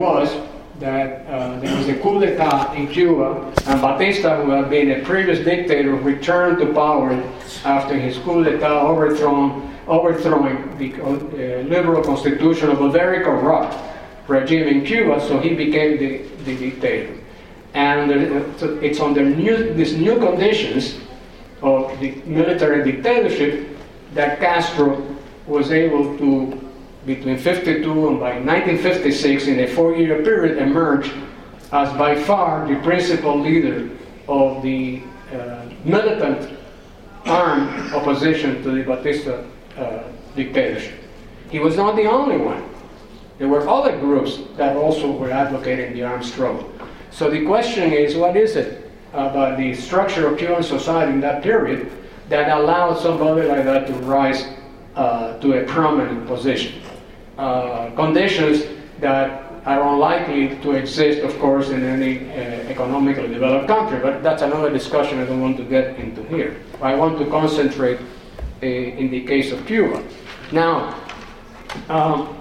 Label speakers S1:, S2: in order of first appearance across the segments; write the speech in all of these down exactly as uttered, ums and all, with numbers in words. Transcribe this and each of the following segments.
S1: was that uh, there was a coup d'etat in Cuba, and Batista, who had been a previous dictator, returned to power after his coup d'etat overthrown, overthrowing the uh, liberal constitution of a very corrupt regime in Cuba, so he became the, the dictator. And uh, it's under new, these new conditions of the military dictatorship that Castro was able to, between fifty-two and by nineteen fifty-six, in a four-year period, emerge as by far the principal leader of the uh, militant armed opposition to the Batista uh, dictatorship. He was not the only one. There were other groups that also were advocating the armed struggle. So the question is, what is it about the structure of Cuban society in that period that allowed somebody like that to rise uh, to a prominent position? Uh, conditions that are unlikely to exist, of course, in any uh, economically developed country, but that's another discussion I don't want to get into here. I want to concentrate uh, in the case of Cuba. Now, um,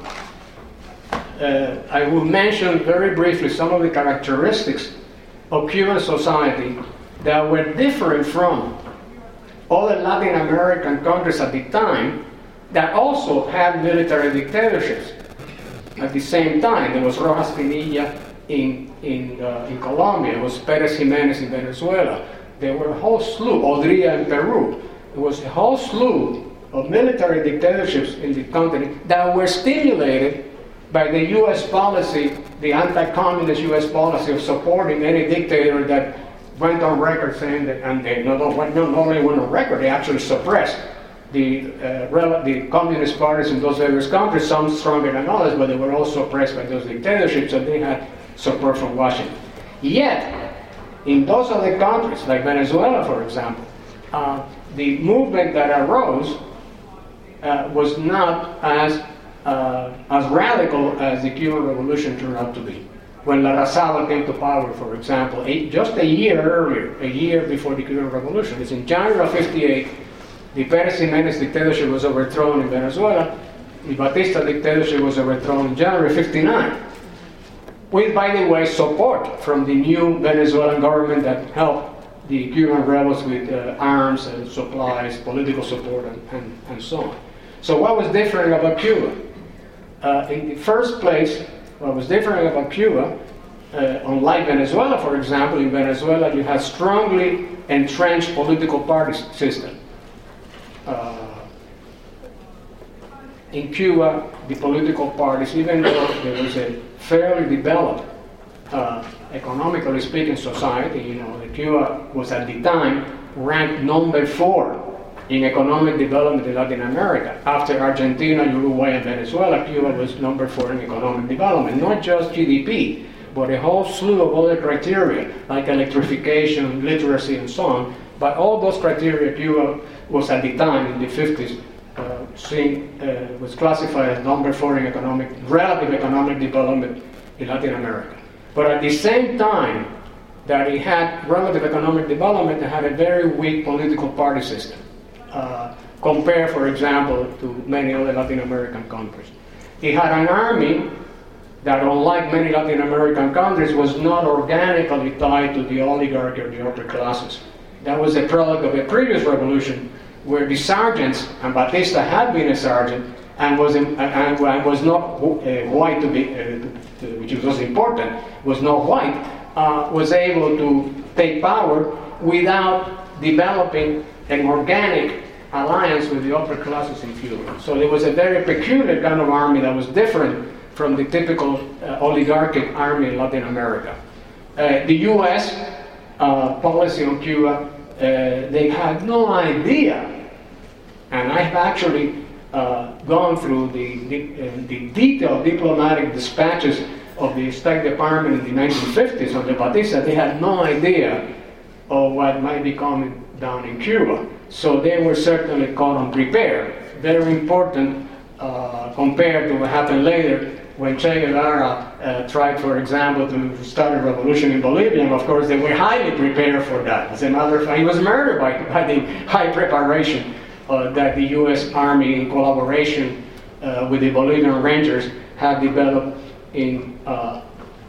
S1: uh, I will mention very briefly some of the characteristics of Cuban society that were different from other Latin American countries at the time that also had military dictatorships. At the same time, there was Rojas Pinilla in, in, uh, in Colombia, there was Pérez Jiménez in Venezuela, there were a whole slew, Odría in Peru. There was a whole slew of military dictatorships in the continent that were stimulated by the U S policy, the anti-communist U S policy of supporting any dictator that went on record saying that, and they not, not only went on record, they actually suppressed the, uh, the communist parties in those various countries, some stronger than others, but they were also oppressed by those dictatorships, so they had support from Washington. Yet, in those other countries, like Venezuela, for example, uh, the movement that arose uh, was not as, uh, as radical as the Cuban Revolution turned out to be. When Larrazábal came to power, for example, eight, just a year earlier, a year before the Cuban Revolution, it's in January of fifty-eight, the Pérez Jiménez dictatorship was overthrown in Venezuela. The Batista dictatorship was overthrown in January fifty-nine. With, by the way, support from the new Venezuelan government that helped the Cuban rebels with uh, arms and supplies, political support, and, and, and so on. So what was different about Cuba? Uh, in the first place, what was different about Cuba, uh, unlike Venezuela, for example, in Venezuela you had strongly entrenched political party system. Uh, in Cuba, the political parties, even though there was a fairly developed, uh, economically speaking, society, you know, Cuba was at the time ranked number four in economic development in Latin America. After Argentina, Uruguay, and Venezuela, Cuba was number four in economic development, not just G D P, but a whole slew of other criteria, like electrification, literacy, and so on. But all those criteria, Cuba was at the time, in the fifties, uh, seen, uh, was classified as number four in economic, relative economic development in Latin America. But at the same time that it had relative economic development, it had a very weak political party system. Uh, compared, for example, to many other Latin American countries. It had an army that, unlike many Latin American countries, was not organically tied to the oligarchy or the upper classes. That was a product of a previous revolution where the sergeants, and Batista had been a sergeant, and was, in, and, and was not uh, white, to be, uh, to, which was important, was not white, uh, was able to take power without developing an organic alliance with the upper classes in Cuba. So there was a very peculiar kind of army that was different from the typical uh, oligarchic army in Latin America. Uh, the U S uh, policy on Cuba, uh, they had no idea, and I've actually uh, gone through the, the, uh, the detailed diplomatic dispatches of the State Department in the nineteen fifties on the Batista. They had no idea of what might be coming down in Cuba. So they were certainly caught unprepared. Very important uh, compared to what happened later when Che Guevara uh, tried, for example, to start a revolution in Bolivia. And of course, they were highly prepared for that. As a matter of fact, he was murdered by, by the high preparation uh, that the U S Army, in collaboration uh, with the Bolivian Rangers, had developed in uh,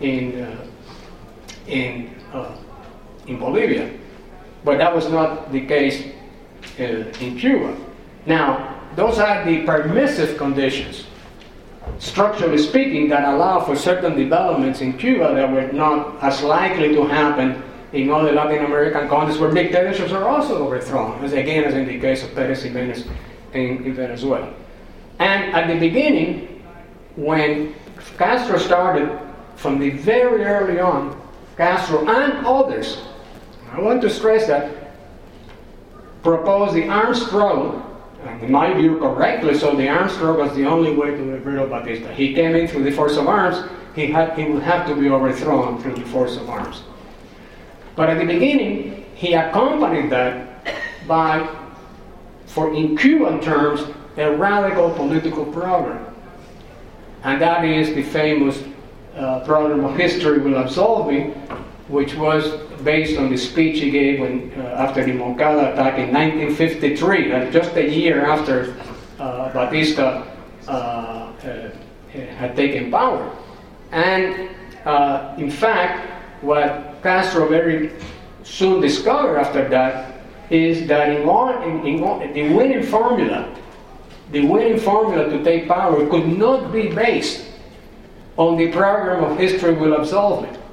S1: in, uh, in, uh, in Bolivia. But that was not the case uh, in Cuba. Now, those are the permissive conditions, structurally speaking, that allow for certain developments in Cuba that were not as likely to happen in other Latin American countries where dictatorships are also overthrown, as again as in the case of Pérez Jiménez in, in Venezuela. And at the beginning, when Castro started, from the very early on, Castro and others, I want to stress that, proposed the armed struggle, and in my view correctly, so the armed struggle was the only way to get rid of Batista. He came in through the force of arms, he, had, he would have to be overthrown through the force of arms. But at the beginning, he accompanied that by, for in Cuban terms, a radical political program. And that is the famous uh, program of History Will Absolve Me, which was based on the speech he gave when, uh, after the Moncada attack in nineteen fifty-three, uh, just a year after uh, Batista uh, uh, had taken power. And uh, in fact, what Castro very soon discovered after that is that in, in, in the winning formula, the winning formula to take power could not be based on the program of History Will Absolve Me,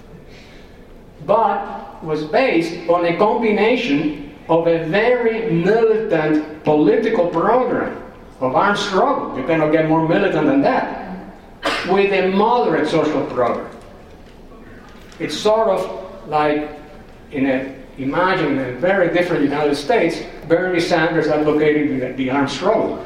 S1: but was based on a combination of a very militant political program of armed struggle, you cannot get more militant than that, with a moderate social program. It's sort of like, in a, imagine a very different United States, Bernie Sanders advocating the, the armed struggle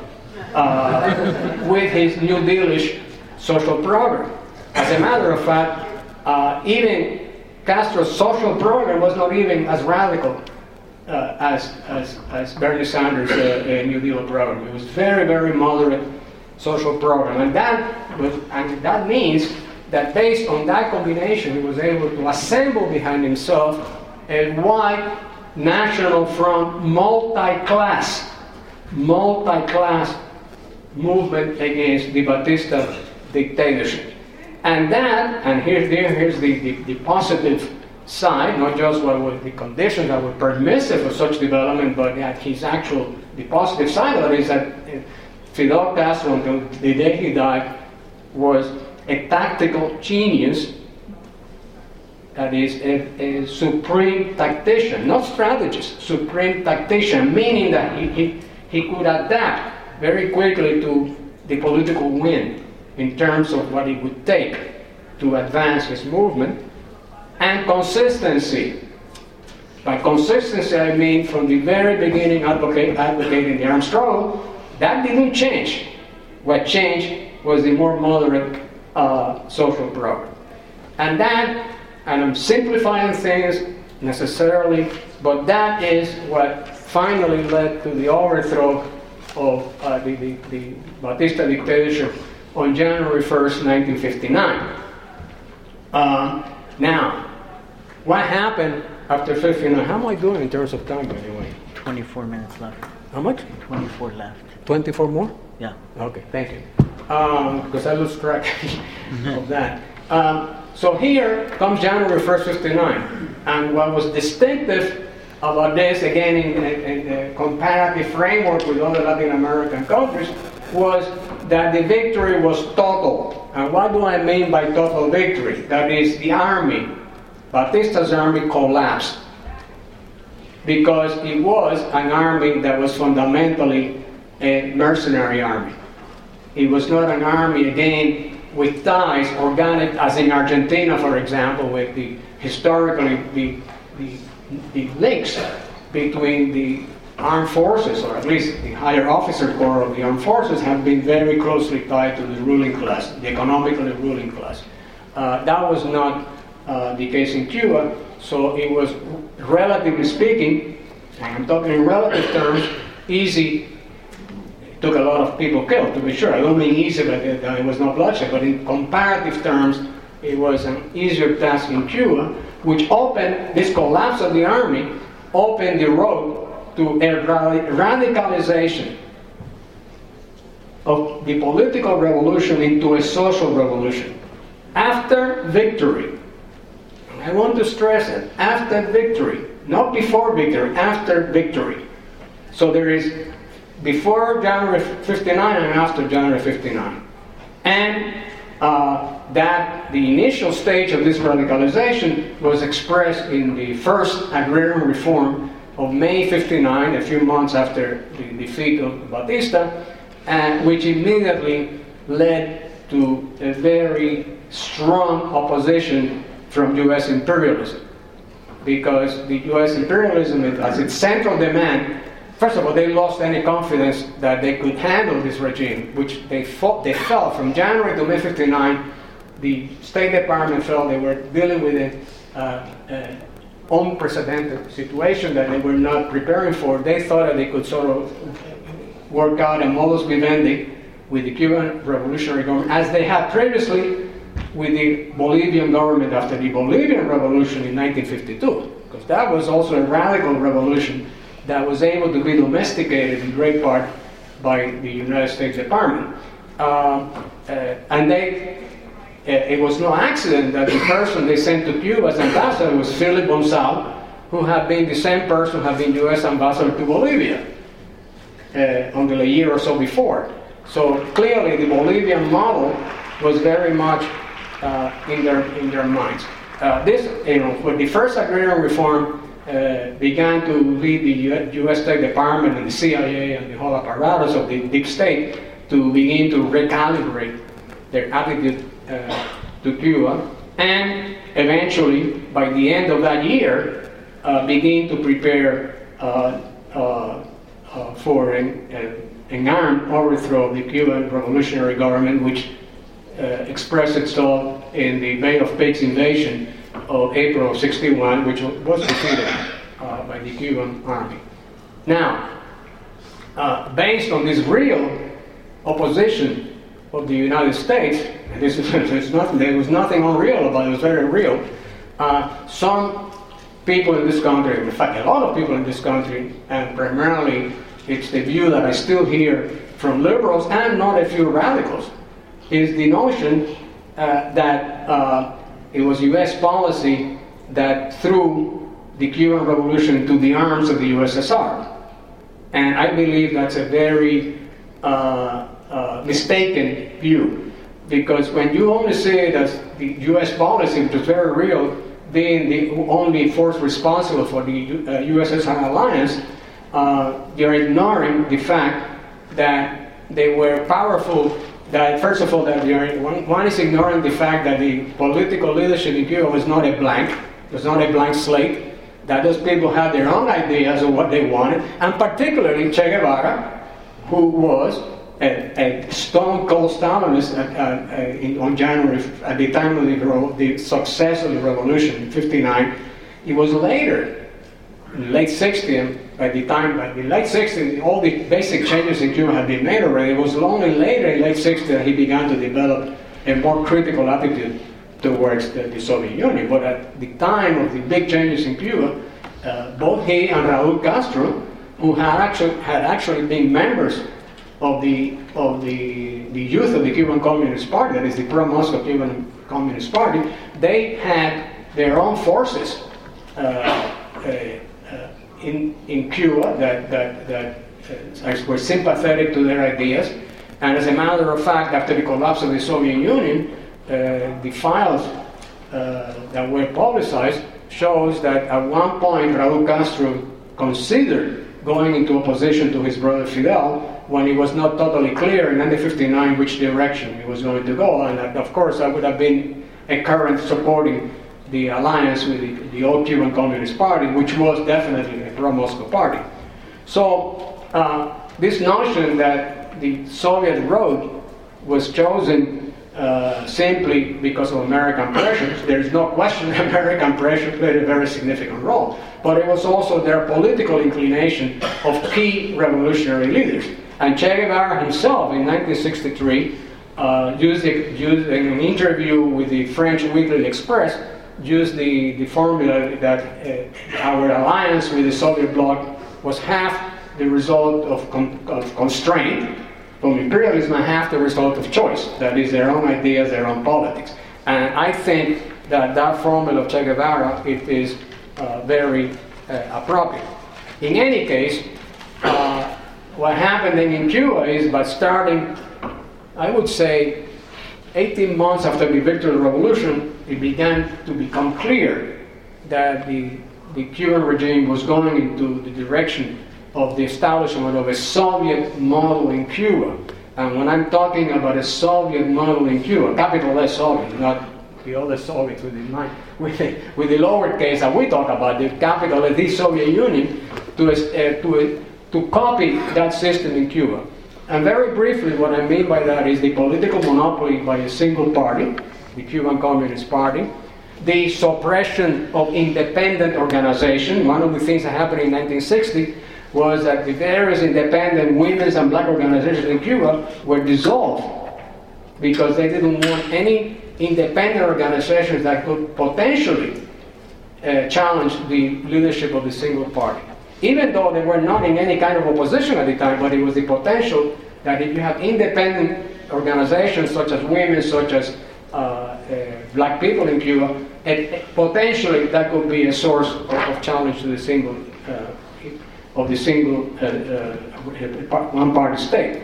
S1: uh, with his New Dealish social program. As a matter of fact, uh, even Castro's social program was not even as radical uh, as, as, as Bernie Sanders' uh, uh, New Deal program. It was very, very moderate social program. And that, was, and that means that based on that combination, he was able to assemble behind himself a wide national front, multi-class, multi-class movement against the Batista dictatorship. And that, and here, here here's the, the, the positive side, not just what were the conditions that were permissive of such development, but that his actual, the positive side of it is that Fidel Castro, until the day he died, was a tactical genius, that is a, a supreme tactician, not strategist, supreme tactician, meaning that he, he, he could adapt very quickly to the political wind in terms of what it would take to advance his movement, and consistency. By consistency, I mean from the very beginning advocate, advocating the armed struggle. That didn't change. What changed was the more moderate uh, social program. And that, and I'm simplifying things necessarily, but that is what finally led to the overthrow of uh, the, the, the Batista dictatorship on January first, nineteen fifty-nine. Uh, now, what happened after fifty-nine? How am I doing in terms of time, anyway?
S2: twenty-four minutes left.
S1: How much?
S2: twenty-four left.
S1: twenty-four more?
S2: Yeah.
S1: Okay, thank you. Um, because I lose track of that. Um, so here comes January first, fifty-nine. And what was distinctive about this, again, in, in, in the comparative framework with other Latin American countries, was that the victory was total. And what do I mean by total victory? That is, the army, Batista's army, collapsed. Because it was an army that was fundamentally a mercenary army. It was not an army, again, with ties, organic, as in Argentina, for example, with the historically the, the, the links between the armed forces, or at least the higher officer corps of the armed forces, have been very closely tied to the ruling class, the economically ruling class. Uh, that was not uh, the case in Cuba, so it was, relatively speaking, and I'm talking in relative terms, easy. It took a lot of people killed, to be sure. I don't mean easy, but it, uh, it was not bloodshed, but in comparative terms, it was an easier task in Cuba, which opened, this collapse of the army, opened the road to a radicalization of the political revolution into a social revolution. after victory, I want to stress it, after victory, not before victory, after victory. So there is before January fifty-nine and after January fifty-nine. And uh, that the initial stage of this radicalization was expressed in the first agrarian reform of May fifty-nine, a few months after the defeat of Batista, and which immediately led to a very strong opposition from U S imperialism. Because the U S imperialism, as its central demand, first of all, they lost any confidence that they could handle this regime, which they, fought, they felt from January to May fifty-nine. The State Department felt they were dealing with an uh, uh, unprecedented situation that they were not preparing for. They thought that they could sort of work out a modus vivendi with the Cuban revolutionary government, as they had previously with the Bolivian government after the Bolivian Revolution in nineteen fifty-two, because that was also a radical revolution that was able to be domesticated in great part by the United States Department. Uh, uh, and they, uh, it was no accident that the person they sent to Cuba as ambassador was Philip Gonzal, who had been the same person who had been U S ambassador to Bolivia uh, until a year or so before. So clearly the Bolivian model was very much uh, in their in their minds. Uh, this, you know, with the first agrarian reform uh, began to lead the U S State Department and the C I A and the whole apparatus of the deep state to begin to recalibrate their attitude uh, to Cuba, and eventually, by the end of that year, uh, begin to prepare uh, uh, uh, for an, uh, an armed overthrow of the Cuban revolutionary government, which uh, expressed itself in the Bay of Pigs invasion of April of sixty-one, which was defeated uh, by the Cuban army. Now, uh, based on this real opposition of the United States, and this is, there's nothing, there was nothing unreal about it, it was very real, uh, some people in this country, in fact a lot of people in this country, and primarily it's the view that I still hear from liberals and not a few radicals, is the notion uh, that uh, it was U S policy that threw the Cuban Revolution to the arms of the U S S R. And I believe that's a very uh, uh, mistaken view, because when you only see it as the U S policy, which is very real, being the only force responsible for the uh, U S S R alliance, uh, you're ignoring the fact that they were powerful. That first of all, that you're, one, one is ignoring the fact that the political leadership in Cuba was not a blank, it was not a blank slate, that those people had their own ideas of what they wanted, and particularly Che Guevara, who was a, a stone cold Stalinist uh, uh, in, on January, at the time of the, the success of the revolution in fifty-nine. It was later, in the late sixties, by the time, by the late sixties, all the basic changes in Cuba had been made already. It was only later, in the late sixties, that he began to develop a more critical attitude towards the, the Soviet Union. But at the time of the big changes in Cuba, uh, both he and Raúl Castro, who had actually, had actually been members of the of the, the youth of the Cuban Communist Party, that is the pro-Moscow Cuban Communist Party, they had their own forces uh, uh, uh, in, in Cuba that, that, that uh, were sympathetic to their ideas. And as a matter of fact, after the collapse of the Soviet Union, uh, the files uh, that were publicized shows that at one point Raúl Castro considered going into opposition to his brother Fidel, when it was not totally clear in nineteen fifty-nine which direction he was going to go. And uh, of course that would have been a current supporting the alliance with the, the old Cuban Communist Party, which was definitely a pro-Moscow party. So uh, this notion that the Soviet road was chosen uh, simply because of American pressures, there is no question that American pressure played a very significant role, but it was also their political inclination of key revolutionary leaders. And Che Guevara himself, in nineteen sixty-three, uh, used, a, used in an interview with the French Weekly Express, used the, the formula that uh, our alliance with the Soviet bloc was half the result of, con of constraint from imperialism and half the result of choice. That is, their own ideas, their own politics. And I think that that formula of Che Guevara, it is uh, very uh, appropriate. In any case, uh, what happened in Cuba is by starting, I would say, eighteen months after the Victory Revolution, it began to become clear that the, the Cuban regime was going into the direction of the establishment of a Soviet model in Cuba. And when I'm talking about a Soviet model in Cuba, capital S Soviet, not the other Soviets with the, with the, with the lowercase that we talk about, the capital of the Soviet Union, to, uh, to, to copy that system in Cuba. And very briefly, what I mean by that is the political monopoly by a single party, the Cuban Communist Party, the suppression of independent organization. One of the things that happened in nineteen sixty was that the various independent women's and black organizations in Cuba were dissolved because they didn't want any independent organizations that could potentially uh, challenge the leadership of the single party. Even though they were not in any kind of opposition at the time, but it was the potential that if you have independent organizations such as women, such as uh, uh, black people in Cuba, and, and potentially that could be a source of, of challenge to the single uh, of the single uh, uh, one-party state.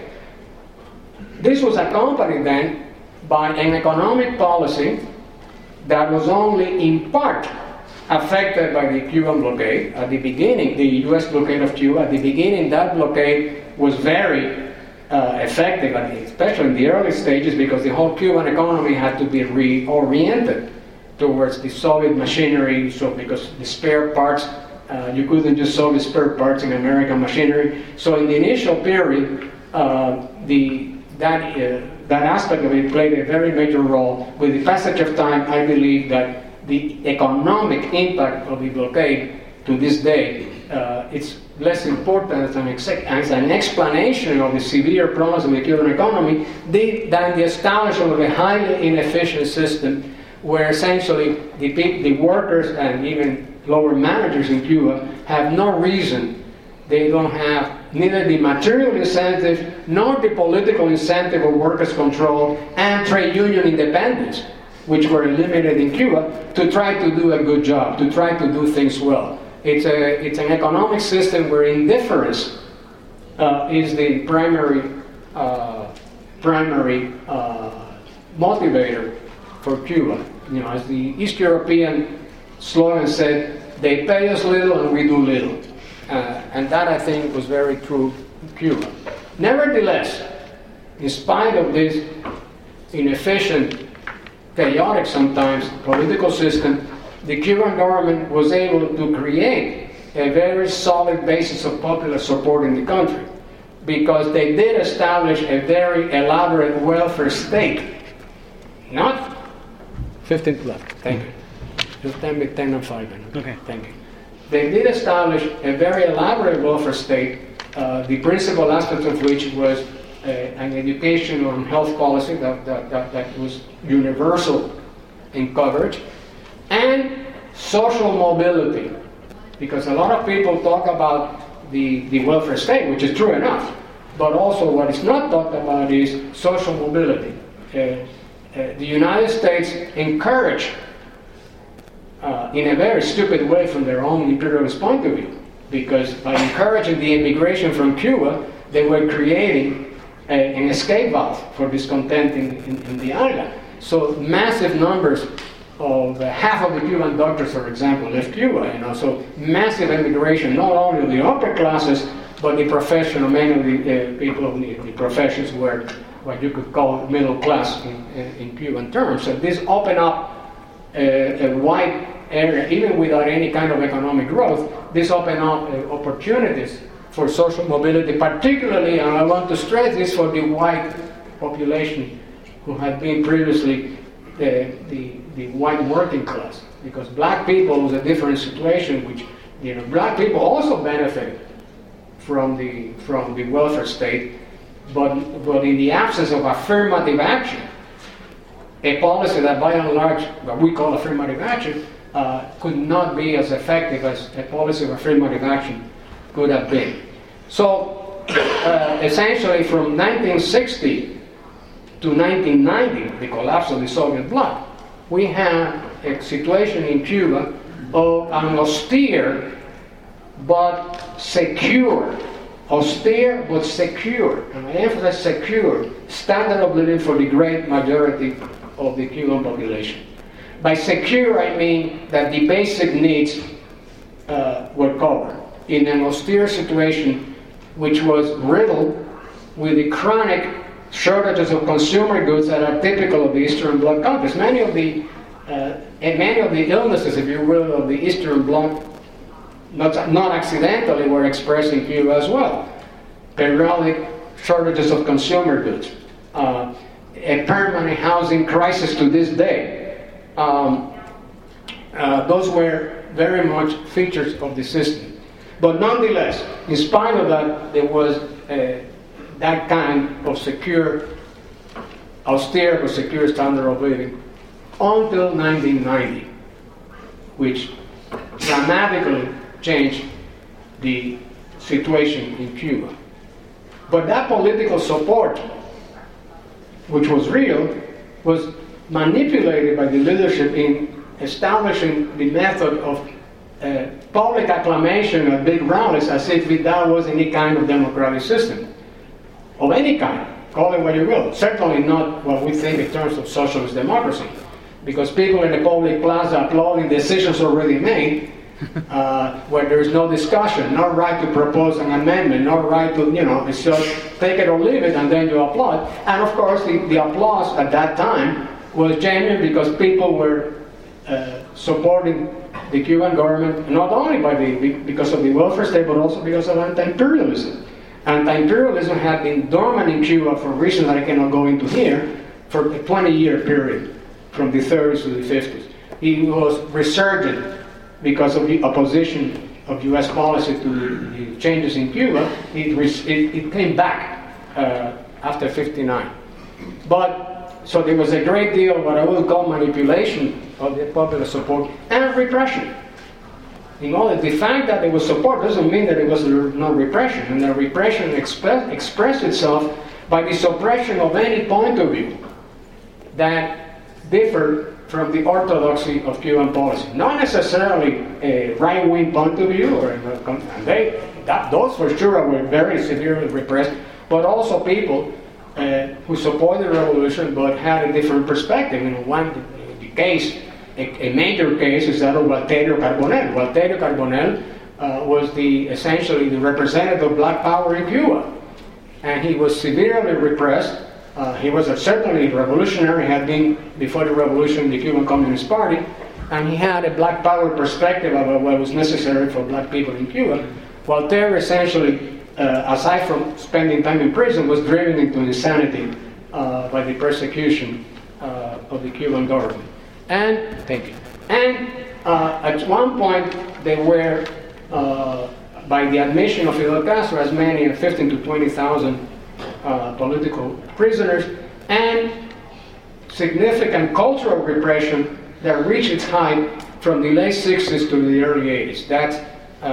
S1: This was accompanied then by an economic policy that was only in part affected by the Cuban blockade. At the beginning, the U S blockade of Cuba, at the beginning that blockade was very uh, effective, especially in the early stages, because the whole Cuban economy had to be reoriented towards the Soviet machinery, so because the spare parts, uh, you couldn't just sell the spare parts in American machinery. So in the initial period, uh, the, that, uh, that aspect of it played a very major role. With the passage of time, I believe that the economic impact of the blockade to this day, uh, it's less important as an, ex as an explanation of the severe problems of the Cuban economy than the establishment of a highly inefficient system where essentially the, the workers and even lower managers in Cuba have no reason. They don't have neither the material incentive nor the political incentive of workers' control and trade union independence, which were eliminated in Cuba, to try to do a good job, to try to do things well. It's, a, it's an economic system where indifference uh, is the primary, uh, primary uh, motivator for Cuba. You know, as the East European slogan said, they pay us little and we do little. Uh, and that, I think, was very true in Cuba. Nevertheless, in spite of this inefficient, chaotic sometimes political system, the Cuban government was able to create a very solid basis of popular support in the country, because they did establish a very elaborate welfare state. Not fifteen left, thank you. Just ten, ten and five minutes.
S2: Okay.
S1: Thank you. They did establish a very elaborate welfare state, uh, the principal aspect of which was uh, an education and health policy that, that, that, that was universal in coverage, and social mobility. Because a lot of people talk about the, the welfare state, which is true enough, but also what is not talked about is social mobility. Uh, uh, the United States encouraged, uh, in a very stupid way from their own imperialist point of view, because by encouraging the immigration from Cuba, they were creating a, an escape valve for discontent in, in, in the island. So massive numbers of uh, half of the Cuban doctors, for example, left Cuba. You know, so massive immigration, not only of the upper classes, but the professional, many of the uh, people of the, the professions were what you could call middle class in, in, in Cuban terms. So this opened up uh, a wide area, even without any kind of economic growth. This opened up uh, opportunities for social mobility, particularly, and I want to stress this, for the white population who had been previously the, the, the white working class. Because black people was a different situation, which, you know, black people also benefit from the, from the welfare state, but, but in the absence of affirmative action, a policy that by and large, what we call affirmative action, uh, could not be as effective as a policy of affirmative action could have been. So, uh, essentially from nineteen sixty to nineteen ninety, the collapse of the Soviet bloc, we have a situation in Cuba of an austere but secure, austere but secure, and I emphasize secure, standard of living for the great majority of the Cuban population. By secure, I mean that the basic needs uh, were covered in an austere situation which was riddled with the chronic shortages of consumer goods that are typical of the Eastern Bloc countries. Many of the uh, and many of the illnesses, if you will, of the Eastern Bloc, not, not accidentally, were expressed in Cuba as well. Periodic shortages of consumer goods, uh, a permanent housing crisis to this day. Um, uh, those were very much features of the system. But nonetheless, in spite of that, there was uh, that kind of secure, austere but secure standard of living until nineteen ninety, which dramatically changed the situation in Cuba. But that political support, which was real, was manipulated by the leadership in establishing the method of uh, public acclamation at big rallies as if that was any kind of democratic system. Of any kind, call it what you will. Certainly not what we think in terms of socialist democracy, because people in the public plaza applauding decisions already made, uh, where there is no discussion, no right to propose an amendment, no right to, you know, it's just take it or leave it and then you applaud. And of course, the, the applause at that time was genuine because people were uh, supporting the Cuban government, not only by the, because of the welfare state, but also because of anti-imperialism. Anti-imperialism had been dormant in Cuba for reasons that I cannot go into here, for a twenty-year period, from the thirties to the fifties. It was resurgent because of the opposition of U S policy to the, the changes in Cuba. It, it, it came back uh, after fifty-nine. But, so there was a great deal of what I will call manipulation of the popular support and repression. You know, the fact that there was support doesn't mean that there was no repression, and the repression express, expressed itself by the suppression of any point of view that differed from the orthodoxy of Cuban policy. Not necessarily a right-wing point of view, or and they, that, those for sure were very severely repressed, but also people uh, who supported the revolution but had a different perspective. You know, one the case. A, a major case is that of Walterio Carbonell. Walterio Carbonell uh, was the essentially the representative of Black Power in Cuba, and he was severely repressed. Uh, he was a, certainly revolutionary, had been before the revolution the Cuban Communist Party, and he had a Black Power perspective about what was necessary for Black people in Cuba. Walterio essentially, uh, aside from spending time in prison, was driven into insanity uh, by the persecution uh, of the Cuban government. And thank you. And uh, at one point, there were, uh, by the admission of Fidel Castro, as many as fifteen to twenty thousand uh, political prisoners, and significant cultural repression that reached its height from the late sixties to the early eighties. That's uh,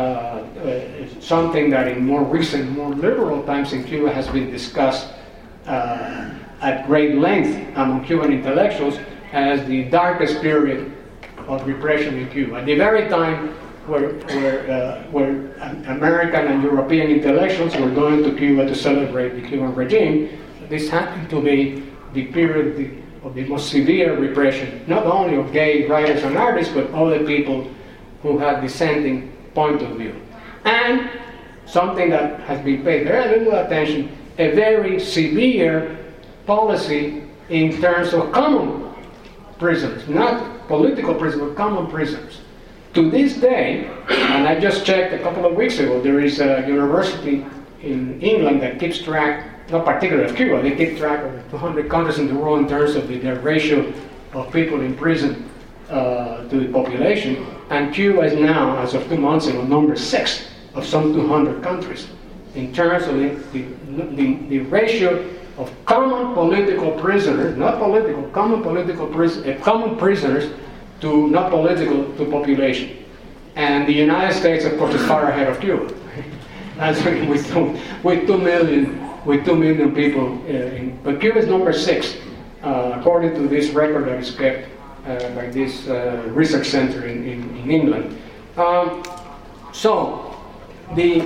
S1: uh, something that in more recent, more liberal times in Cuba has been discussed uh, at great length among Cuban intellectuals as the darkest period of repression in Cuba. At the very time where, where, uh, where American and European intellectuals were going to Cuba to celebrate the Cuban regime, this happened to be the period the, of the most severe repression, not only of gay writers and artists, but other people who had dissenting point of view. And something that has been paid very little attention, a very severe policy in terms of common prisoners, not political prisoners, but common prisoners. To this day, and I just checked a couple of weeks ago, there is a university in England that keeps track, not particularly of Cuba, they keep track of the two hundred countries in the world in terms of the, the ratio of people in prison uh, to the population, and Cuba is now, as of two months ago, number six of some two hundred countries in terms of the, the, the, the ratio of common political prisoners, not political, common political pris- uh, common prisoners to not political to population. And the United States, of course, is far ahead of Cuba. That's with two, with two million, with two million people. Uh, in, but Cuba is number six, uh, according to this record that is kept uh, uh, by this uh, research center in, in, in England. Um, so, the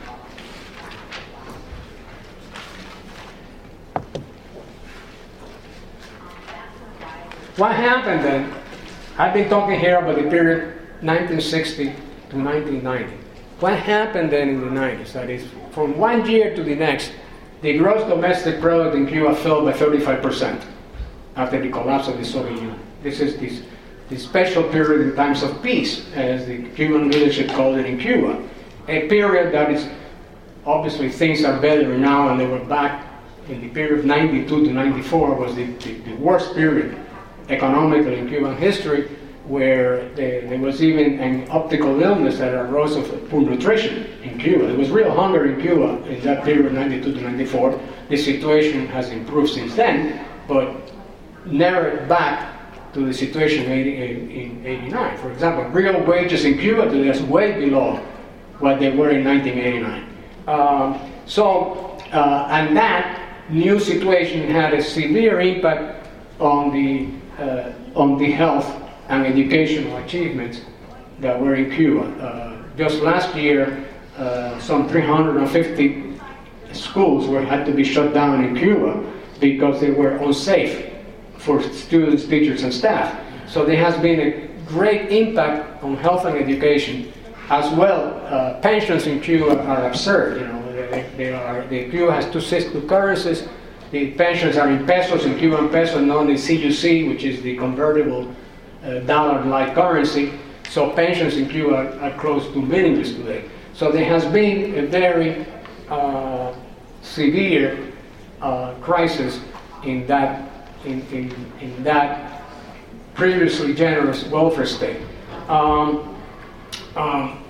S1: what happened then? I've been talking here about the period nineteen sixty to nineteen ninety. What happened then in the nineties? That is, from one year to the next, the gross domestic product in Cuba fell by thirty-five percent after the collapse of the Soviet Union. This is this, this special period in times of peace, as the Cuban leadership called it in Cuba. A period that is, obviously things are better now, and they were back in the period of ninety-two to ninety-four was the, the, the worst period economically in Cuban history, where there, there was even an optical illness that arose of poor nutrition in Cuba. There was real hunger in Cuba in that period, ninety-two to ninety-four. The situation has improved since then, but never back to the situation in eighty-nine. For example, real wages in Cuba today is way below what they were in nineteen eighty-nine. Um, so, uh, and that new situation had a severe impact on the, uh, on the health and educational achievements that were in Cuba. Uh, just last year, uh, some three hundred fifty schools were had to be shut down in Cuba because they were unsafe for students, teachers, and staff. So there has been a great impact on health and education. As well, uh, pensions in Cuba are absurd. You know, they, they are. The Cuba has two system currencies. The pensions are in pesos, in Cuban pesos, not in C U C, which is the convertible Uh, dollar-like currency, so pensions in Cuba are, are close to meaningless today. So there has been a very uh, severe uh, crisis in that in, in, in that previously generous welfare state. Um, um,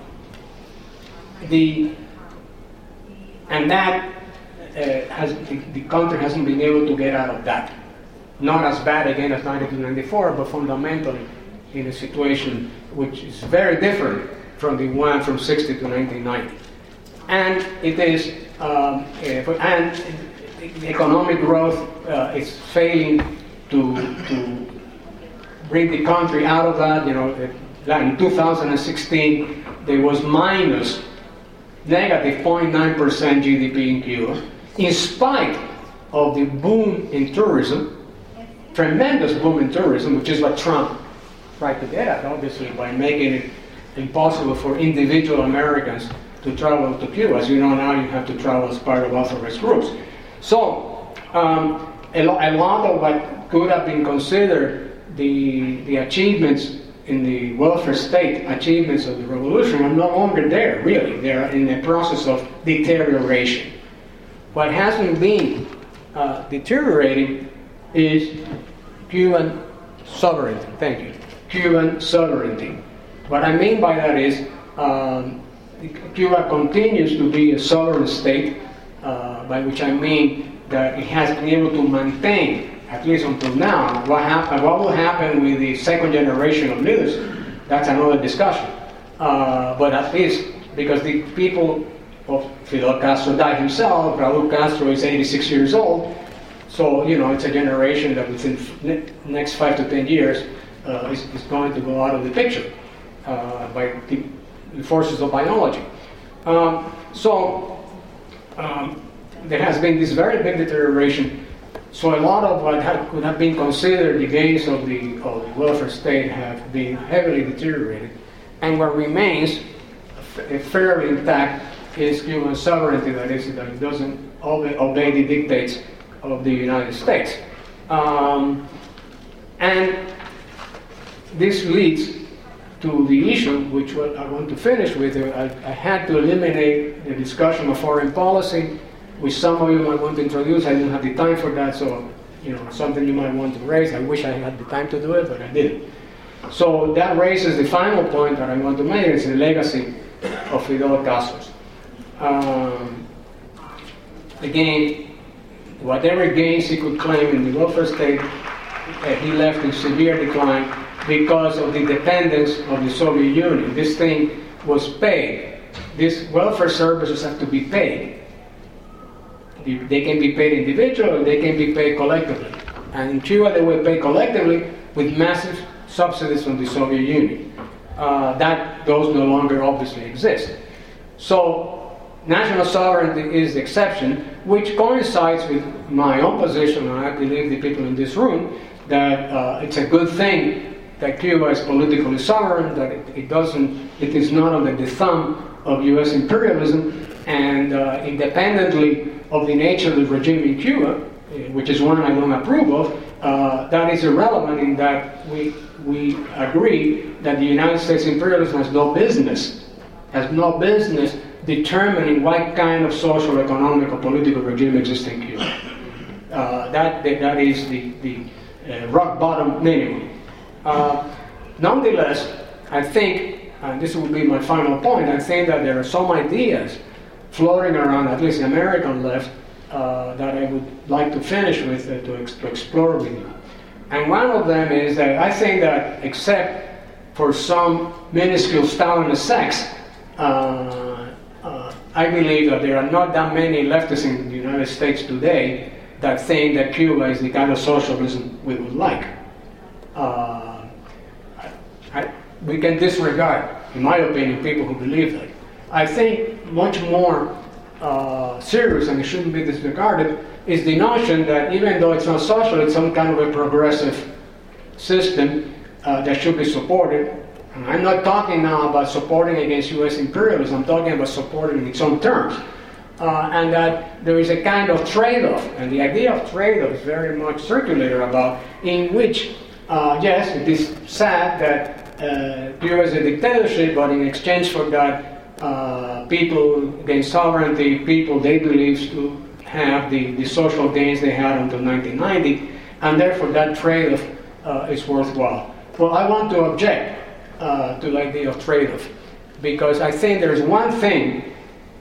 S1: the and that uh, has the, the country hasn't been able to get out of that. Not as bad again as ninety-two ninety-four, but fundamentally in a situation which is very different from the one from sixty to nineteen ninety. And it is, um, uh, and economic growth uh, is failing to, to bring the country out of that. You know, in two thousand sixteen there was minus negative zero point nine percent G D P in Cuba, in spite of the boom in tourism. Tremendous boom in tourism, which is what Trump tried to get at, obviously, by making it impossible for individual Americans to travel to Cuba. As you know, now you have to travel as part of authorized groups. So, um, a, lo a lot of what could have been considered the, the achievements in the welfare state, achievements of the revolution, are no longer there, really. They're in the process of deterioration. What hasn't been uh, deteriorating is Cuban sovereignty. Thank you. Cuban sovereignty. What I mean by that is um, Cuba continues to be a sovereign state, uh, by which I mean that it has been able to maintain, at least until now, what, happen, what will happen with the second generation of leaders. That's another discussion. Uh, but at least because the people of Fidel Castro died himself, Raúl Castro is eighty-six years old. So, you know, it's a generation that within the next five to ten years uh, is, is going to go out of the picture uh, by the, the forces of biology. Um, so, um, there has been this very big deterioration. So a lot of what had, could have been considered the gains of the, of the welfare state have been heavily deteriorated. And what remains fairly intact is Cuban sovereignty, that is, that it doesn't obey, obey the dictates of the United States. Um, and this leads to the issue, which I want to finish with. I, I had to eliminate the discussion of foreign policy, which some of you might want to introduce. I didn't have the time for that, so, you know, something you might want to raise. I wish I had the time to do it, but I didn't. So that raises the final point that I want to make, is the legacy of Fidel Castro. Um, again, whatever gains he could claim in the welfare state, uh, he left in severe decline because of the dependence of the Soviet Union. This thing was paid. These welfare services have to be paid. They can be paid individually, they can be paid collectively. And in Cuba they were paid collectively with massive subsidies from the Soviet Union. Uh, that those no longer obviously exist. So national sovereignty is the exception, which coincides with my own position, and I believe the people in this room, that uh, it's a good thing that Cuba is politically sovereign, that it, it doesn't, it is not under the thumb of U S imperialism, and uh, independently of the nature of the regime in Cuba, which is one I don't approve of, uh, that is irrelevant in that we, we agree that the United States imperialism has no business, has no business determining what kind of social, economic, or political regime exists in Cuba. Uh, that, that is the, the uh, rock bottom minimum. Uh, nonetheless, I think, and this will be my final point, I think that there are some ideas floating around, at least the American left, uh, that I would like to finish with, uh, to, ex to explore with you. And one of them is that I think that except for some minuscule Stalinist sects, uh, uh, I believe that there are not that many leftists in the United States today that think that Cuba is the kind of socialism we would like. Uh, I, I, we can disregard, in my opinion, people who believe that. I think much more uh, serious, and it shouldn't be disregarded, is the notion that even though it's not social, it's some kind of a progressive system uh, that should be supported. And I'm not talking now about supporting against U S imperialism, I'm talking about supporting in its own terms. Uh, and that there is a kind of trade-off, and the idea of trade-off is very much circulated about, in which, uh, yes, it is sad that uh, Cuba is a dictatorship, but in exchange for that, uh, people gain sovereignty, people they believe to have the, the social gains they had until nineteen ninety, and therefore that trade-off uh, is worthwhile. Well, I want to object uh, to the idea of trade-off, because I think there's one thing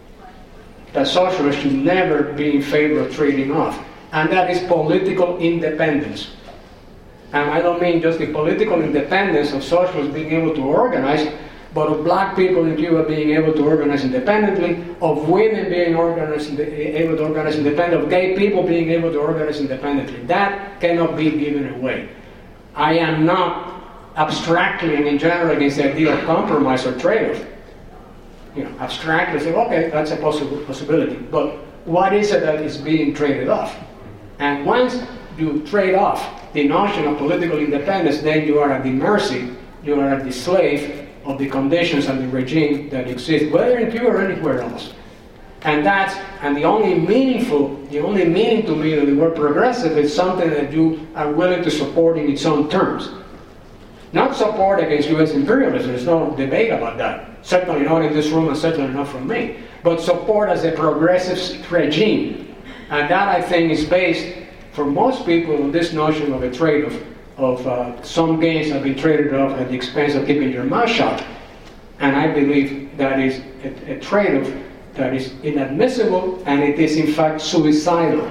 S1: that socialists should never be in favor of trading off, and that is political independence. And I don't mean just the political independence of socialists being able to organize, but of black people in Cuba being able to organize independently, of women being organized, able to organize independently, of gay people being able to organize independently. That cannot be given away. I am not abstractly and in general against the idea of compromise or trade-off. You know, abstractly say, okay, that's a possible possibility. But what is it that is being traded off? And once you trade off the notion of political independence, then you are at the mercy, you are at the slave of the conditions and the regime that exists, whether in Cuba or anywhere else. And that's, and the only meaningful, the only meaning to me of the word progressive is something that you are willing to support in its own terms. Not support against U S imperialism, there's no debate about that. Certainly not in this room and certainly not from me. But support as a progressive regime. And that, I think, is based, for most people, on this notion of a trade-off, of uh, some gains have been traded off at the expense of keeping your mouth shut. And I believe that is a, a trade-off that is inadmissible, and it is in fact suicidal.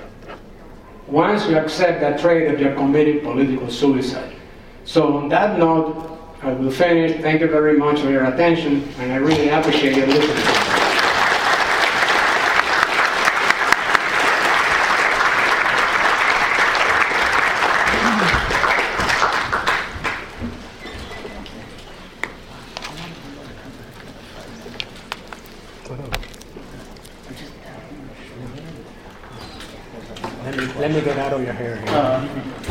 S1: Once you accept that trade-off, you're committing political suicide. So on that note, I will finish. Thank you very much for your attention, and I really appreciate your listening.
S3: Let me, let me get out of your hair here.
S2: Uh,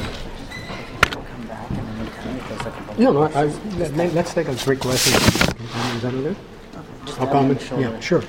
S3: No, no, I, let, let's take a quick question. Is that okay? I'll comment. Yeah, sure.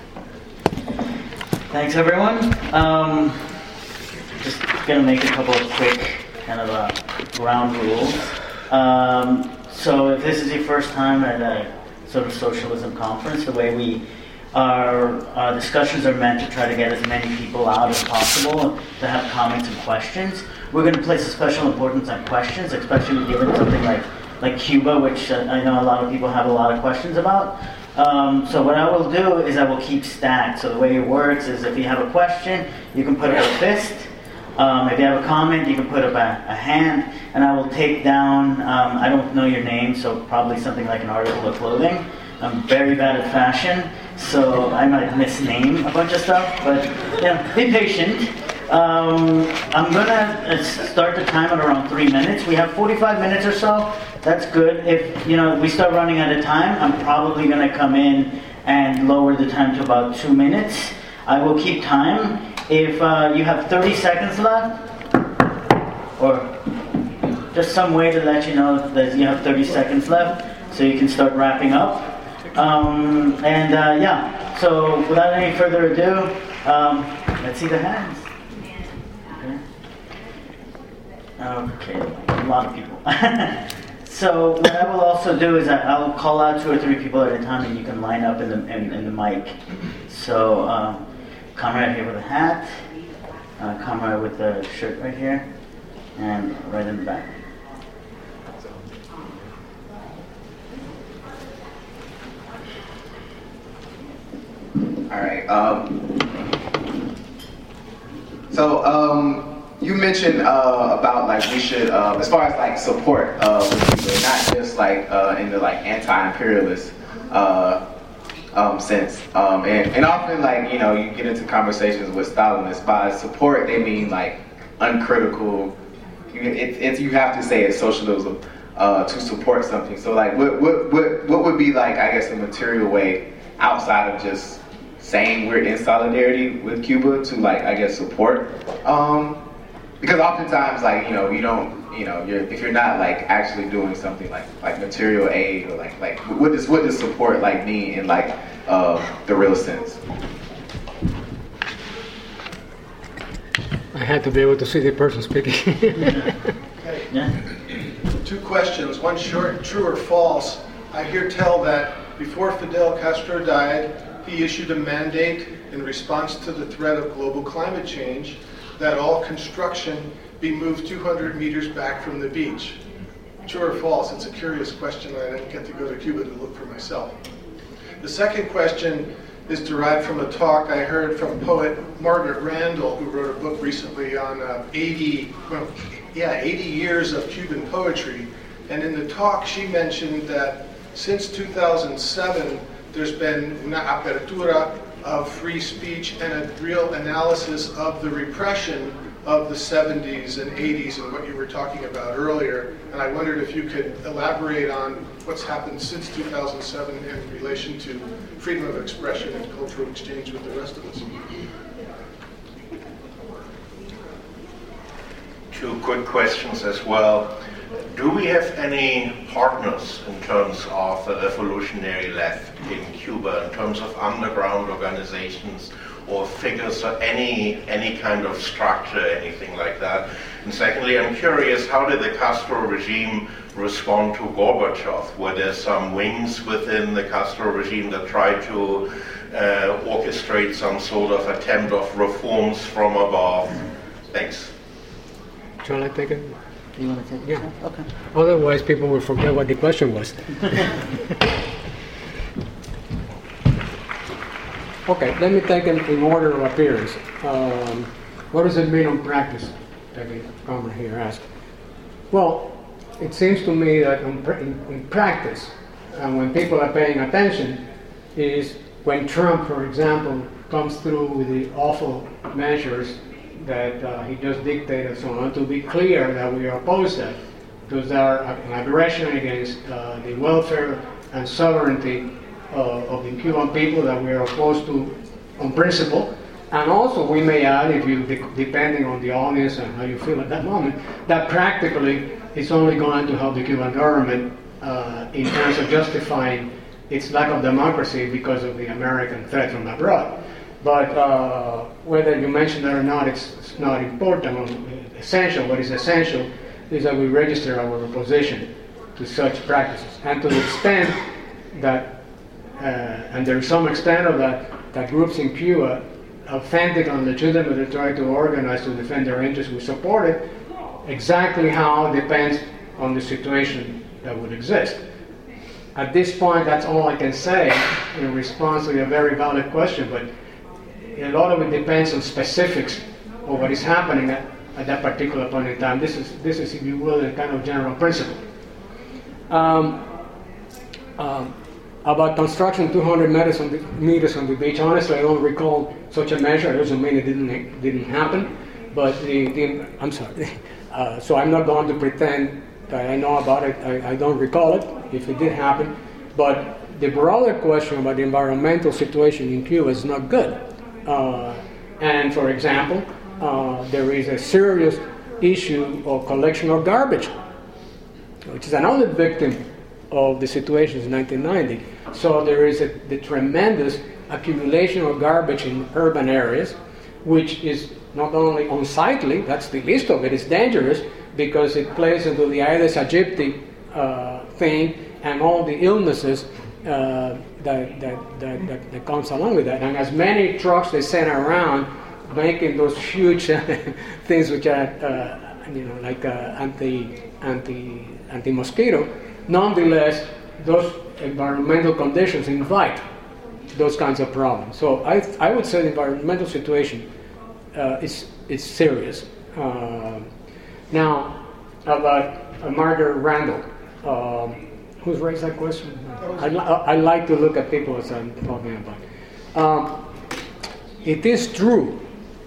S2: Thanks, everyone. Um, just gonna make a couple of quick kind of uh, ground rules. Um, so if this is your first time at a sort of socialism conference, the way we Our, our discussions are meant to try to get as many people out as possible to have comments and questions. We're going to place a special importance on questions, especially given something like, like Cuba, which I know a lot of people have a lot of questions about. Um, so what I will do is I will keep stacked. So the way it works is if you have a question, you can put up a fist. Um, if you have a comment, you can put up a, a hand, and I will take down, um, I don't know your name, so probably something like an article of clothing. I'm very bad at fashion, so I might misname a bunch of stuff, but you know, be patient. um, I'm gonna start the time at around three minutes. We have forty-five minutes or so. That's good. If you know we start running out of time, I'm probably gonna come in and lower the time to about two minutes. I will keep time. If uh, you have thirty seconds left, or just some way to let you know that you have thirty seconds left, so you can start wrapping up. Um, and uh, yeah, so without any further ado, um, let's see the hands. Okay, a lot of people. So what I will also do is I, I'll call out two or three people at a time, and you can line up in the in, in the mic. So um, comrade here with a hat, uh, comrade with the shirt right here, and right in the back.
S4: All right. Um, so um, you mentioned uh, about like we should, uh, as far as like support, uh, with not just like uh, in the like anti-imperialist uh, um, sense, um, and and often like you know you get into conversations with Stalinists. By support they mean like uncritical. You, it, it's you have to say it's socialism uh, to support something. So like what what what what would be like I guess a material way outside of just saying we're in solidarity with Cuba to like I guess support, um, because oftentimes like you know you don't you know you're, if you're not like actually doing something like like material aid or like like what does what does support like mean in like uh, the real sense?
S3: I had to be able to see the person speaking.
S5: Okay.
S2: Yeah.
S5: Two questions. One short, true or false. I hear tell that before Fidel Castro died, he issued a mandate in response to the threat of global climate change that all construction be moved two hundred meters back from the beach. True or false? It's a curious question. I didn't get to go to Cuba to look for myself. The second question is derived from a talk I heard from poet Margaret Randall, who wrote a book recently on uh, eighty, well, yeah, eighty years of Cuban poetry. And in the talk, she mentioned that since two thousand seven, there's been una apertura of free speech and a real analysis of the repression of the seventies and eighties and what you were talking about earlier. And I wondered if you could elaborate on what's happened since two thousand seven in relation to freedom of expression and cultural exchange with the rest of us.
S6: Two good questions as well. Do we have any partners in terms of the revolutionary left in Cuba, in terms of underground organizations or figures or any any kind of structure, anything like that? And secondly, I'm curious, how did the Castro regime respond to Gorbachev? Were there some wings within the Castro regime that tried to uh, orchestrate some sort of attempt of reforms from above? Thanks.
S3: Shall I take it?
S2: You want to take it?
S3: Yeah.
S2: Okay.
S3: Otherwise, people will forget what the question was. Okay, let me take it in order of appearance. Um, what does it mean on practice? That the comrade here asked. Well, it seems to me that in, in, in practice, and when people are paying attention, is when Trump, for example, comes through with the awful measures that uh, he just dictated and so on, to be clear that we oppose that, because they are an aggression against uh, the welfare and sovereignty uh, of the Cuban people that we are opposed to on principle. And also we may add, if you, de depending on the audience and how you feel at that moment, that practically it's only going to help the Cuban government uh, in terms of justifying its lack of democracy because of the American threat from abroad. But uh, whether you mention that or not, it's, it's not important. Essential, what is essential is that we register our opposition to such practices. And to the extent that, uh, and there is some extent of that, that groups in Cuba, authentic and legitimate, try to organize to defend their interests, we support it. Exactly how depends on the situation that would exist. At this point, that's all I can say in response to a very valid question, but a lot of it depends on specifics of what is happening at, at that particular point in time. This is, this is, if you will, a kind of general principle. Um, um, about construction two hundred meters on, the, meters on the beach, honestly, I don't recall such a measure. It doesn't mean it didn't, didn't happen. But the, the I'm sorry. Uh, so I'm not going to pretend that I know about it. I, I don't recall it, if it did happen. But the broader question about the environmental situation in Cuba is not good. Uh, and for example, uh, there is a serious issue of collection of garbage, which is another victim of the situation in nineteen ninety. So there is a, the tremendous accumulation of garbage in urban areas, which is not only unsightly, that's the least of it, it's dangerous because it plays into the Aedes aegypti uh, thing and all the illnesses uh, that, that, that, that, that comes along with that. And as many trucks they send around making those huge things which are, uh, you know, like uh, anti, anti, anti-mosquito, nonetheless, those environmental conditions invite those kinds of problems. So I, I would say the environmental situation uh, is, is serious. Uh, now, about uh, Margaret Randall, um, who's raised that question? I, I like to look at people as I'm talking about. Um, it is true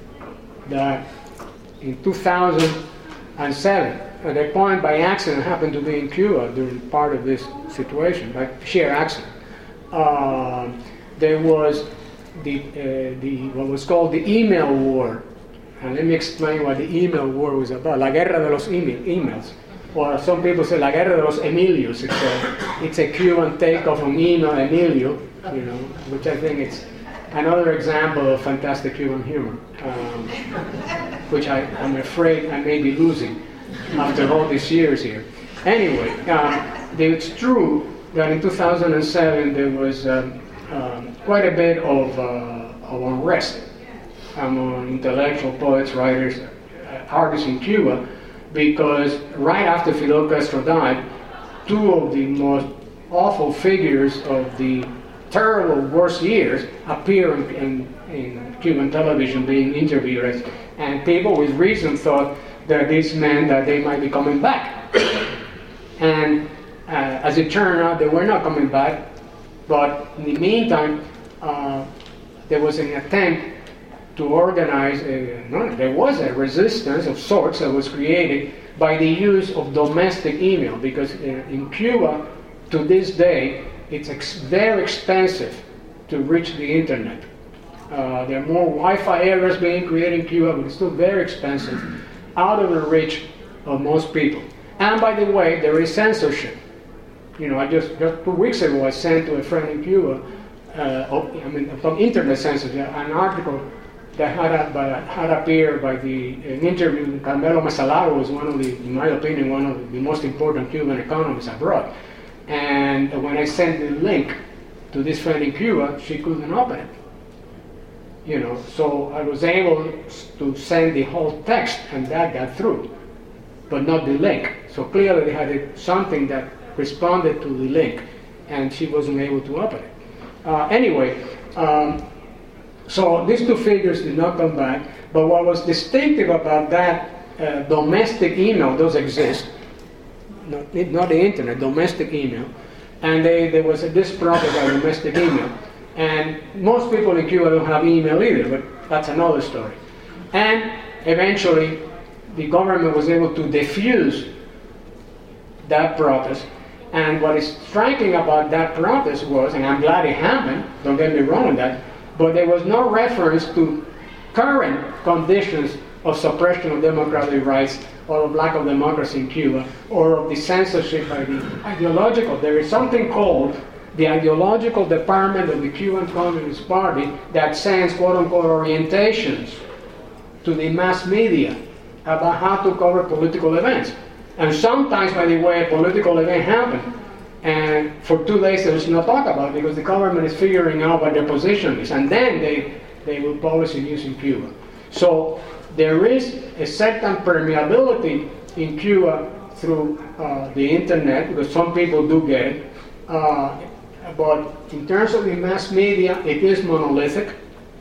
S3: that in two thousand seven, at a point by accident, happened to be in Cuba during part of this situation, by sheer accident. Uh, there was the, uh, the what was called the email war. And let me explain what the email war was about. La guerra de los email, emails. Or some people say La guerra de los Emilios. It's a, it's a Cuban takeoff from email Emilio, you know, which I think is another example of fantastic Cuban humor, um, which I, I'm afraid I may be losing after all these years here. Anyway, um, it's true that in two thousand seven there was um, um, quite a bit of, uh, of unrest among intellectual poets, writers, uh, artists in Cuba, because right after Fidel Castro died, two of the most awful figures of the terrible worst years appear in, in, in Cuban television being interviewed, and people with reason thought that this meant that they might be coming back. And uh, as it turned out, they were not coming back, but in the meantime, uh, there was an attempt to organize, a, no, there was a resistance of sorts that was created by the use of domestic email, because in, in Cuba, to this day, it's ex very expensive to reach the internet. Uh, there are more Wi-Fi areas being created in Cuba, but it's still very expensive, out of the reach of most people. And by the way, there is censorship. You know, I just, just two weeks ago, I sent to a friend in Cuba, uh, I mean, from internet censorship, an article that had, a, by, had appeared by the, an interview with Carmelo Masalaro, who was one of the, in my opinion, one of the most important Cuban economists abroad. And when I sent the link to this friend in Cuba, she couldn't open it. You know, so I was able to send the whole text, and that got through, but not the link. So clearly they had something that responded to the link, and she wasn't able to open it. Uh, anyway, um, so these two figures did not come back, but what was distinctive about that uh, domestic email, those exist, not, not the internet, domestic email, and they, there was a, this problem by domestic email. And most people in Cuba don't have email either, but that's another story. And eventually, the government was able to defuse that protest. And what is striking about that protest was, and I'm glad it happened, don't get me wrong on that, but there was no reference to current conditions of suppression of democratic rights or of lack of democracy in Cuba, or of the censorship by the ideological. There is something called the ideological department of the Cuban Communist Party that sends quote-unquote orientations to the mass media about how to cover political events. And sometimes, by the way, a political event happened, and for two days there is no talk about it because the government is figuring out what their position is, and then they, they will publish the news in Cuba. So there is a certain permeability in Cuba through uh, the internet, because some people do get it. Uh, but in terms of the mass media, it is monolithic.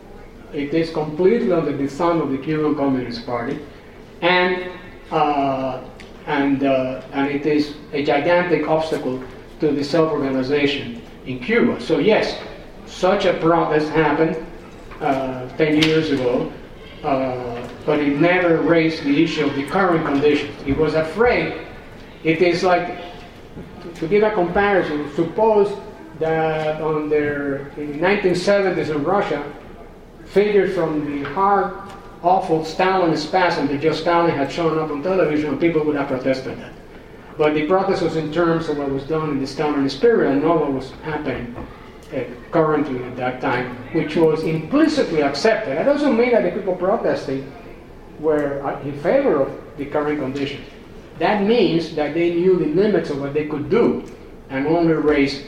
S3: It is completely under the thumb of the Cuban Communist Party. And, uh, and, uh, and it is a gigantic obstacle to the self-organization in Cuba. So yes, such a protest happened uh, ten years ago. Uh,
S1: but he never raised the issue of the current conditions. He was afraid. It is like, to give a comparison, suppose that on their, in the nineteen seventies in Russia, figures from the hard, awful Stalin spasm that Joe Stalin had shown up on television, and people would have protested that. But the protest was in terms of what was done in the Stalinist period, and not what was happening uh, currently at that time, which was implicitly accepted. That doesn't mean that the people protesting were uh, in favor of the current conditions. That means that they knew the limits of what they could do, and only raised,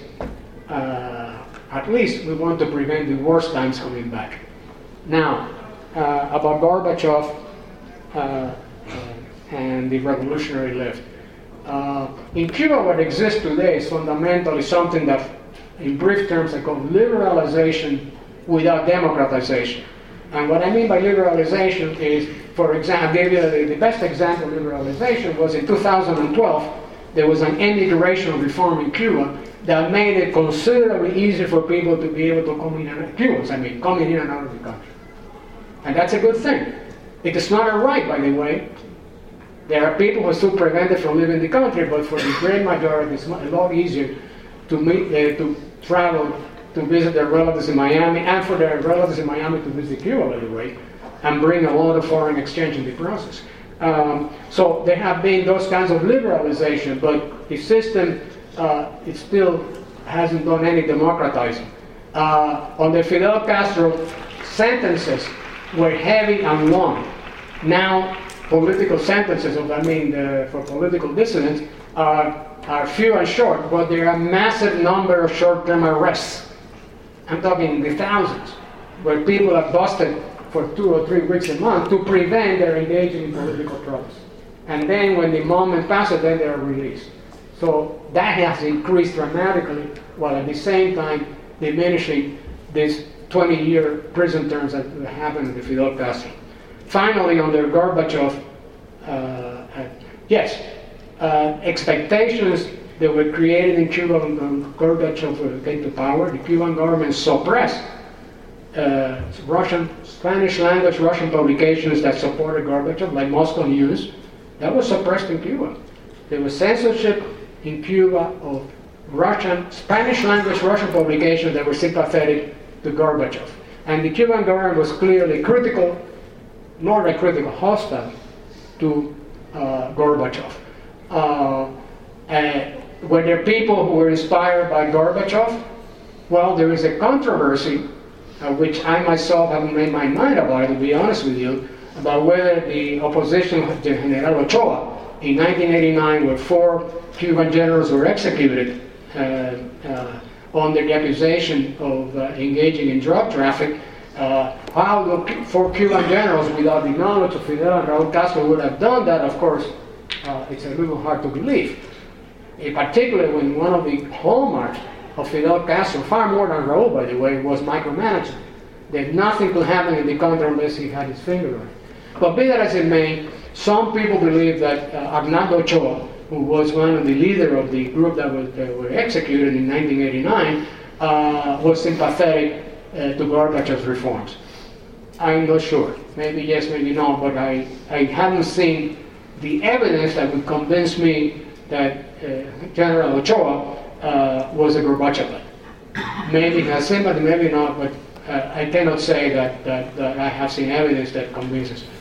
S1: uh, at least we want to prevent the worst times coming back. Now, uh, about Gorbachev uh, uh, and the revolutionary left. Uh, in Cuba, what exists today is fundamentally something that, in brief terms, I call liberalization without democratization. And what I mean by liberalization is, for example, I gave you the, the best example of liberalization was in two thousand twelve, there was an immigration reform in Cuba that made it considerably easier for people to be able to come in and Cubans, I mean, coming in and out of the country. And that's a good thing. It is not a right, by the way. There are people who are still prevented from leaving the country, but for the great majority, it's a lot easier to meet, uh, to travel to visit their relatives in Miami, and for their relatives in Miami to visit Cuba, by the way, and bring a lot of foreign exchange in the process. Um, so there have been those kinds of liberalization, but the system, uh, it still hasn't done any democratizing. Uh, under Fidel Castro, sentences were heavy and long. Now, political sentences, I mean, uh, for political dissidents, are, are few and short, but there are a massive number of short-term arrests. I'm talking in the thousands, where people are busted for two or three weeks a month to prevent their engaging in political protest. And then when the moment passes, then they are released. So that has increased dramatically, while at the same time diminishing these twenty-year prison terms that happened under Fidel Castro. Finally, under Gorbachev, uh, uh, yes, uh, expectations that were created in Cuba when Gorbachev came to power, the Cuban government suppressed uh, Russian, Spanish language Russian publications that supported Gorbachev, like Moscow News. That was suppressed in Cuba. There was censorship in Cuba of Russian, Spanish language Russian publications that were sympathetic to Gorbachev. And the Cuban government was clearly critical, more than critical, hostile to uh, Gorbachev. Uh, and were there people who were inspired by Gorbachev? Well, there is a controversy, uh, which I myself haven't made my mind about, to be honest with you, about whether the opposition, General Ochoa, in nineteen eighty-nine, where four Cuban generals were executed uh, uh, under the accusation of uh, engaging in drug traffic, uh, how the four Cuban generals, without the knowledge of Fidel and Raúl Castro, would have done that, of course, uh, it's a little hard to believe. In particular, when one of the hallmarks of Fidel Castro, far more than Raúl, by the way, was micromanagement. That nothing could happen in the country unless he had his finger on it. But be that as it may, some people believe that uh, Arnaldo Ochoa, who was one of the leader of the group that was, uh, were executed in nineteen eighty-nine, uh, was sympathetic uh, to Gorbachev's reforms. I'm not sure. Maybe yes, maybe no, but I, I haven't seen the evidence that would convince me that uh, General Ochoa uh, was a Gorbachev. Maybe he has sympathy, maybe not, but uh, I cannot say that, that, that I have seen evidence that convinces me.